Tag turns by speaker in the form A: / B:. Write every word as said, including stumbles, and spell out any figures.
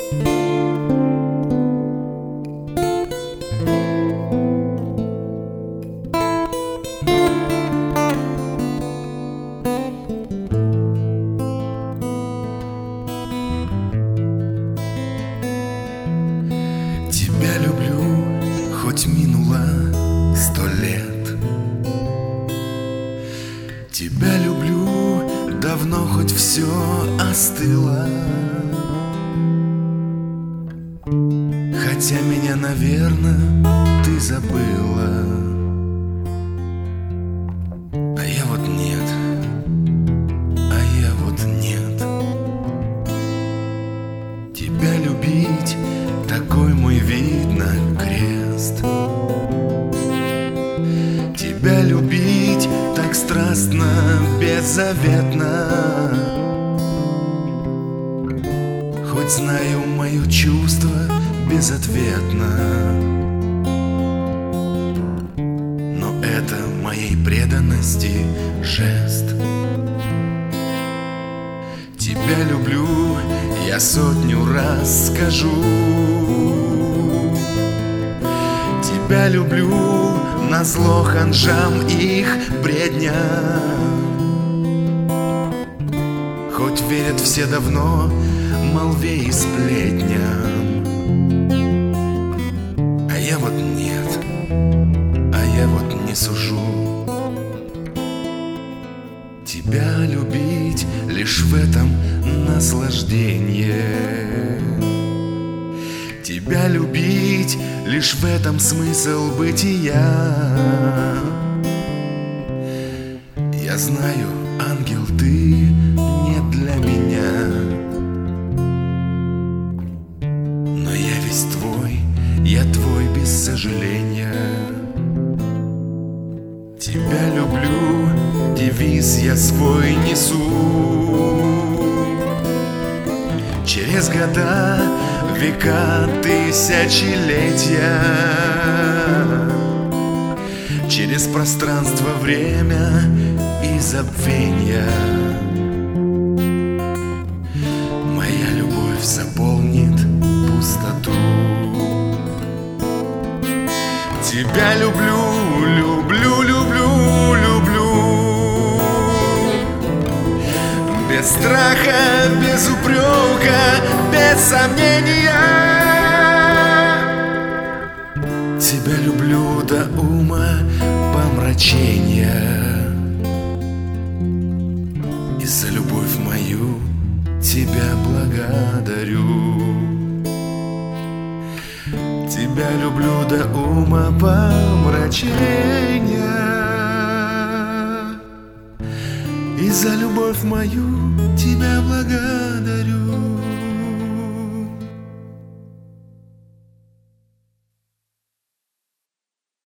A: Тебя люблю, хоть минуло сто лет. Тебя люблю, давно хоть все остыло. Хотя меня, наверное, ты забыла. А я вот нет, а я вот нет. Тебя любить — такой мой вид на крест. Тебя любить так страстно, беззаветно. Хоть знаю, мое чувство безответно, но это моей преданности жест. Тебя люблю, я сотню раз скажу. Тебя люблю назло ханжам их бредня. Хоть верят все давно молве и сплетням, а я вот нет, а я вот не сужу. Тебя любить лишь в этом наслаждение. Тебя любить лишь в этом смысл бытия. Я знаю, ангел, ты не для меня, но я весь твой, я твой без сожаления. Тебя люблю, девиз я свой несу. Через года, века, тысячелетия, через пространство, время и забвенья, моя любовь заполнит пустоту. Тебя люблю, люблю, люблю, люблю, без страха, без упрека, без сомнения. Тебя люблю до ума помрачения, и за любовь мою тебя благодарю. Тебя люблю до ума помрачения, и за любовь мою тебя благодарю.